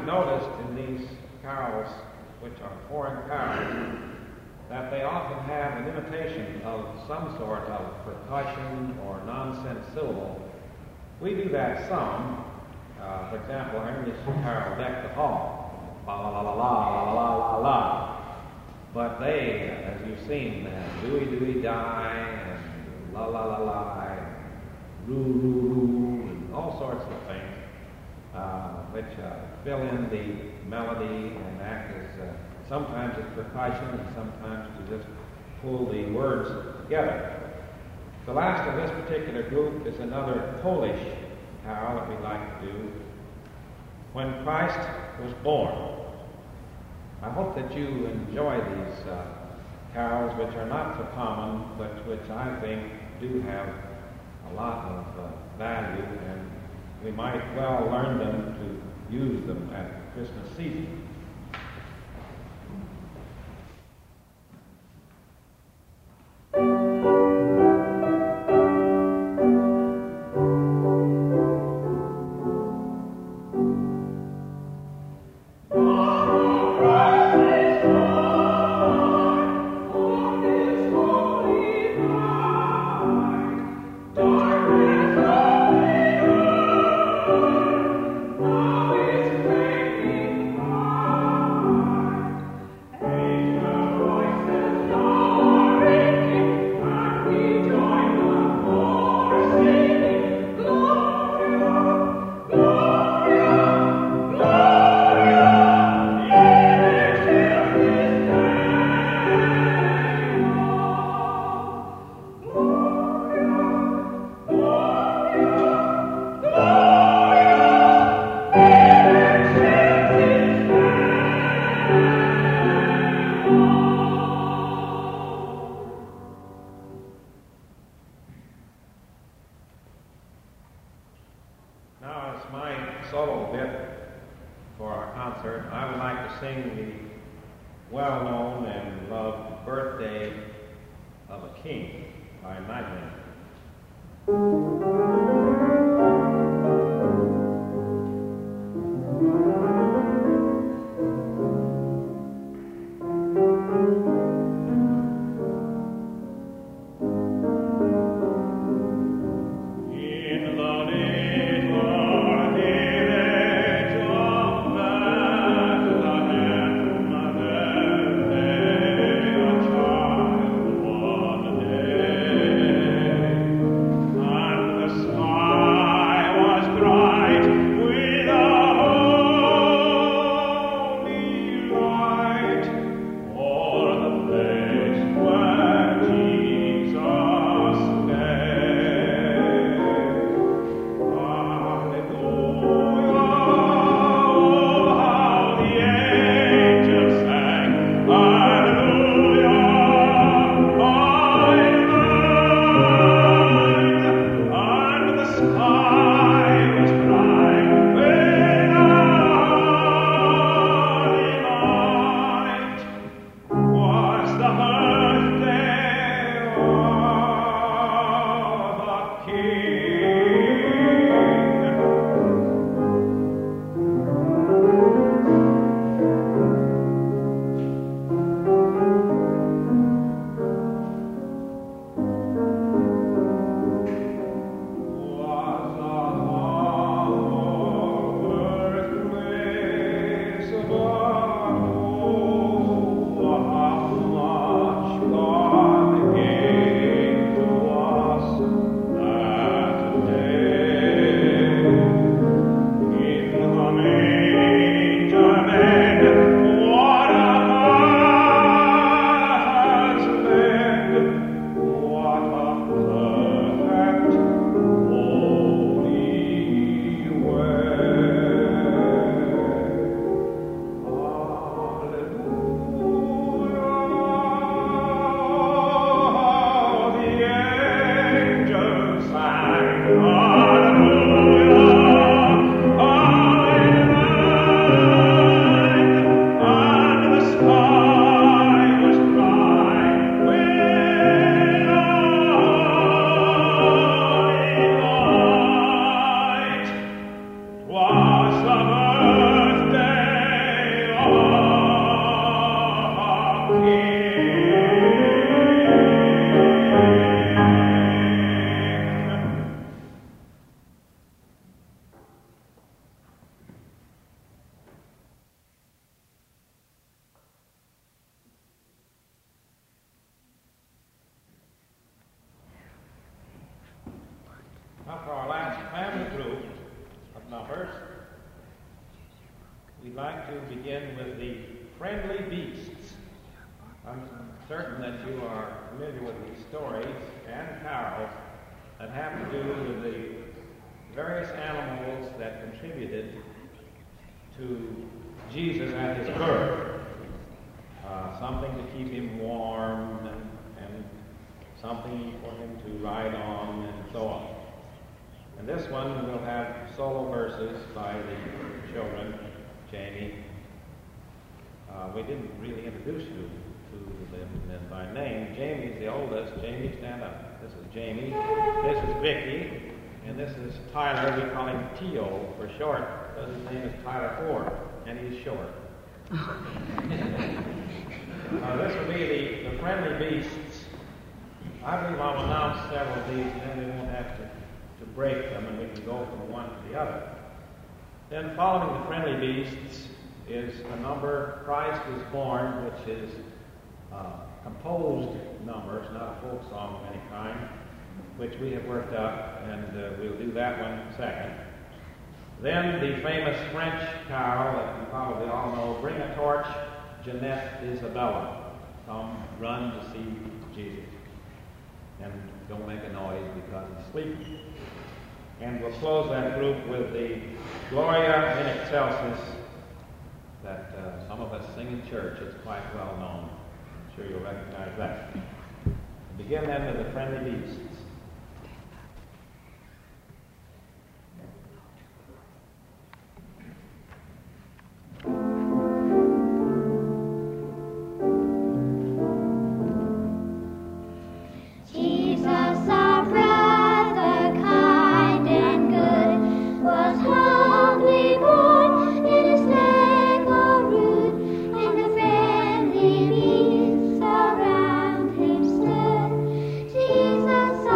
noticed in these carols, which are foreign carols, that they often have an imitation of some sort of percussion or nonsense syllable. We do that some. For example, our English carol, Deck the Hall, la la la la la la la la la. But they, as you've seen, have dooey dooey die and la la la la and roo roo roo and all sorts of things which fill in the melody and act as sometimes it's percussion and sometimes to just pull the words together. The last of this particular group is another Polish carol that we like to do, When Christ Was Born. I hope that you enjoy these carols, which are not so common, but which I think do have a lot of value, and we might well learn them to use them at the Christmas season. like to begin with the friendly beasts. I'm certain that you are familiar with these stories and carols that have to do with the various animals that contributed to Jesus at his birth. Something to keep him warm and something for him to ride on and so on. And this one will have solo verses by the children, Jamie. We didn't really introduce you to them by name. Jamie's the oldest. Jamie, stand up. This is Jamie. This is Vicky. And this is Tyler. We call him T.O. for short, because his name is Tyler Ford, and he's short. This will be the friendly beasts. I believe I'll announce several of these, and then we won't have to break them, and we can go from one to the other. Then following the friendly beasts is a number, Christ is Born, which is composed numbers, not a folk song of any kind, which we have worked up, and we'll do that one second. Then the famous French carol that you probably all know, Bring a Torch, Jeanette Isabella. Come, run to see Jesus. And don't make a noise because he's sleeping. And we'll close that group with the Gloria in Excelsis that some of us sing in church. It's quite well known. I'm sure you'll recognize that. Begin then with the friendly beasts. Jesus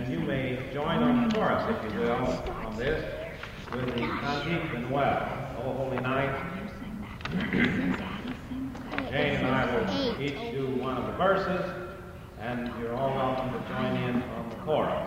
And you may join on the chorus, if you will, on this, with the Cantique and Well, O Holy Night. Jane and I will each do one of the verses, and you're all welcome to join in on the chorus.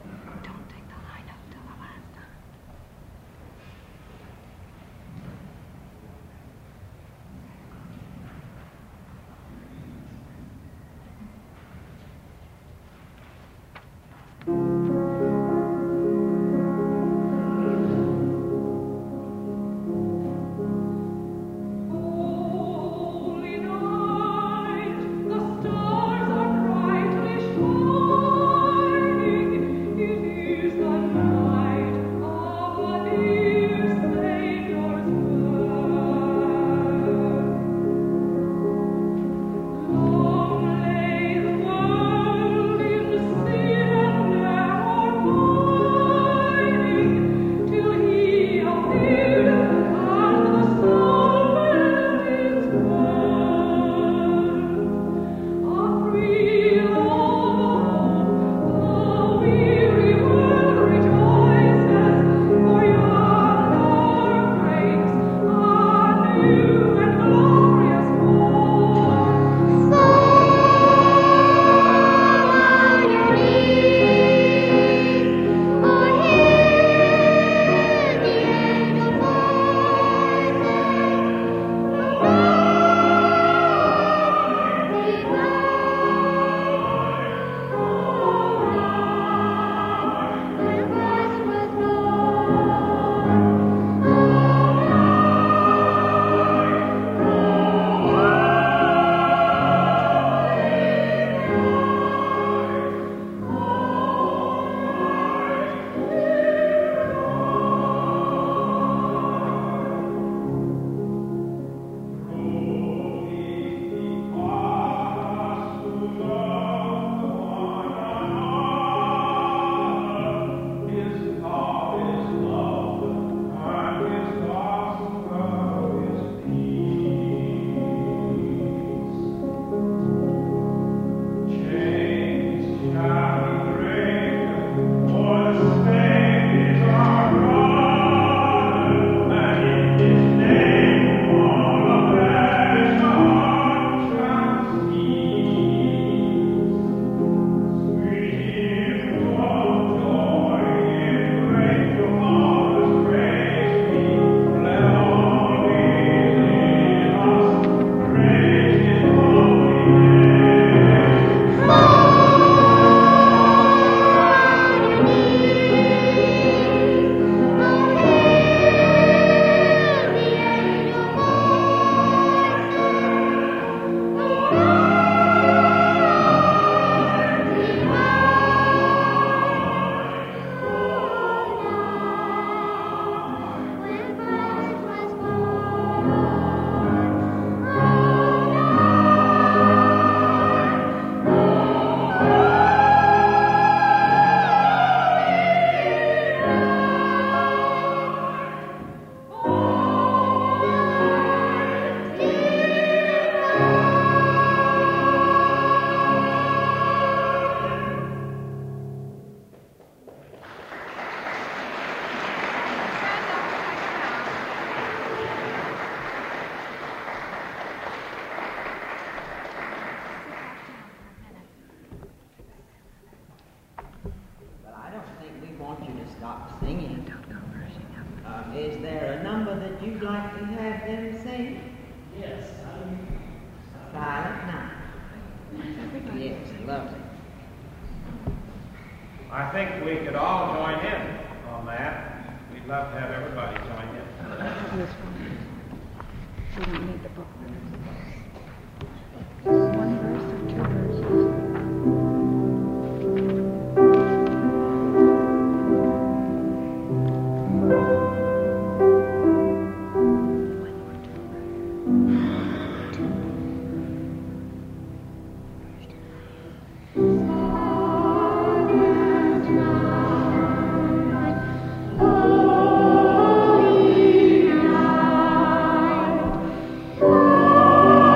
Is there a number that you'd like to have them sing? Yes. Silent Night. Yes, lovely. I think we could all join in on that. We'd love to have everybody join in. This one. We don't need the book. One verse or two verses? Oh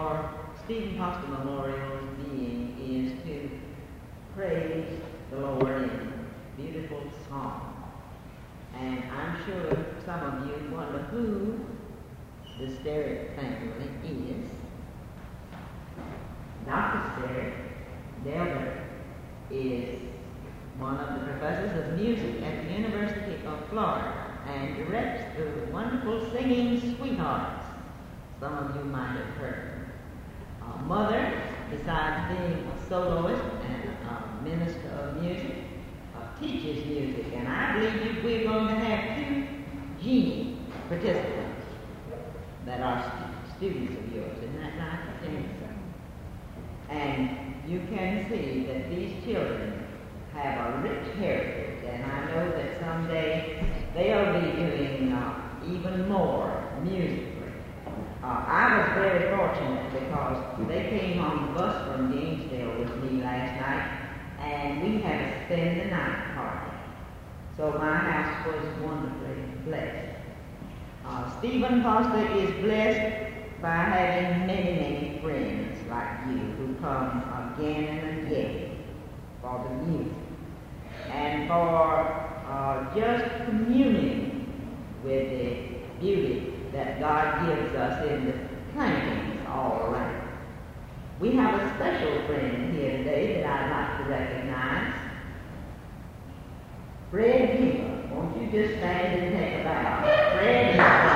for Stephen Foster Memorial's being is to praise the Lord in beautiful song. And I'm sure some of you wonder who the Sterrett family is. Dr. Sterrett, Delbert, is one of the professors of music at the University of Florida and directs the wonderful Singing Sweethearts. Some of you might have heard. Mother, besides being a soloist and a minister of music, teaches music. And I believe we're going to have 2 genie participants that are students of yours. Isn't that right? And you can see that these children have a rich heritage, and I know that someday they'll be doing even more musically. I was very fortunate because they came on the bus from Gainesville with me last night, and we had a spend the night party. So my house was wonderfully blessed. Stephen Foster is blessed by having many, many friends like you who come again and again for the music and for just communing with the beauty that God gives us in the plantings all around. We have a special friend here today that I'd like to recognize. Fred Beaver. Won't you just stand and take a bow? Fred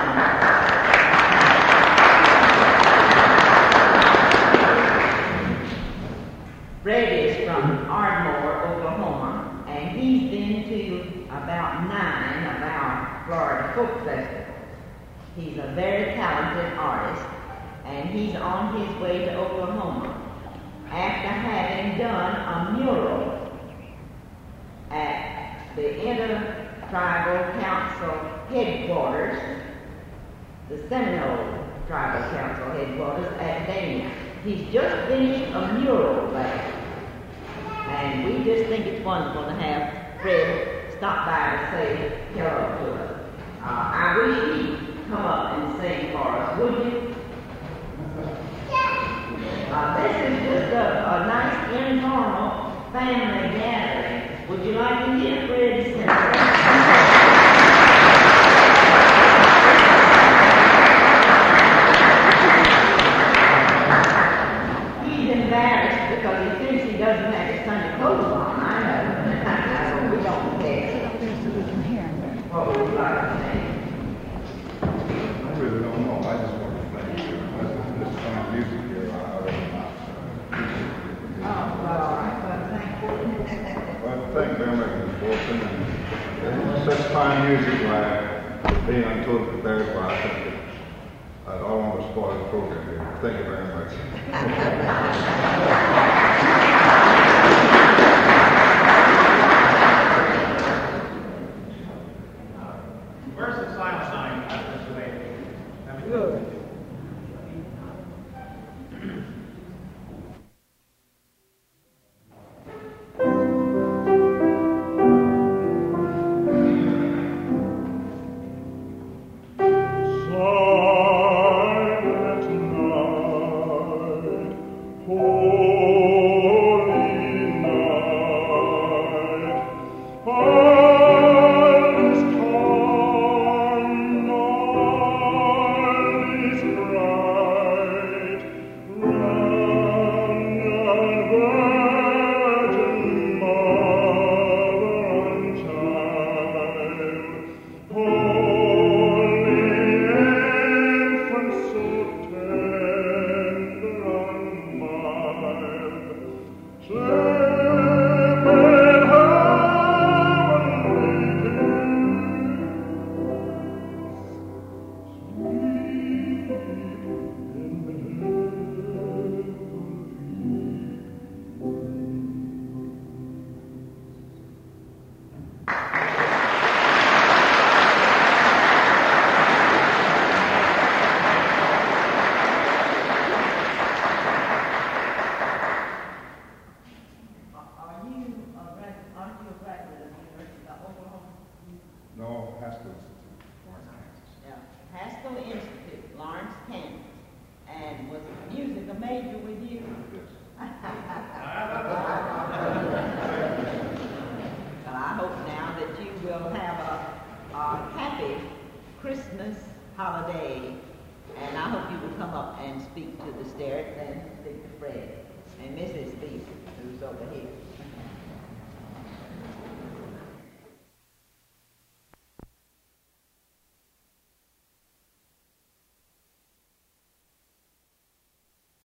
is from Ardmore, Oklahoma, and he's been to about 9 of our Florida folk festivals. He's a very talented artist, and he's on his way to Oklahoma after having done a mural at the Intertribal Council headquarters, the Seminole Tribal Council headquarters at Dania. He's just finished a mural there, and we just think it's wonderful to have Fred stop by to say hello to us. I wish he'd come up and sing for us, would you? This is just a nice, informal family gathering. Would you like to hear Fred sing? He's embarrassed because he thinks he doesn't have his Sunday clothes on. I know. We don't care. What would you like to say? I really don't know. I just want to thank you. This fine music here. Well, thank you very much, Ms. Wilson. Such fine music like being untold prepared for, I think that I don't want to spoil the program here. Thank you very much. Where's the silent sign? This way. Good. Christmas holiday, and I hope you will come up and speak to the Sterretts and speak to Fred and Mrs. Beaver, who's over here.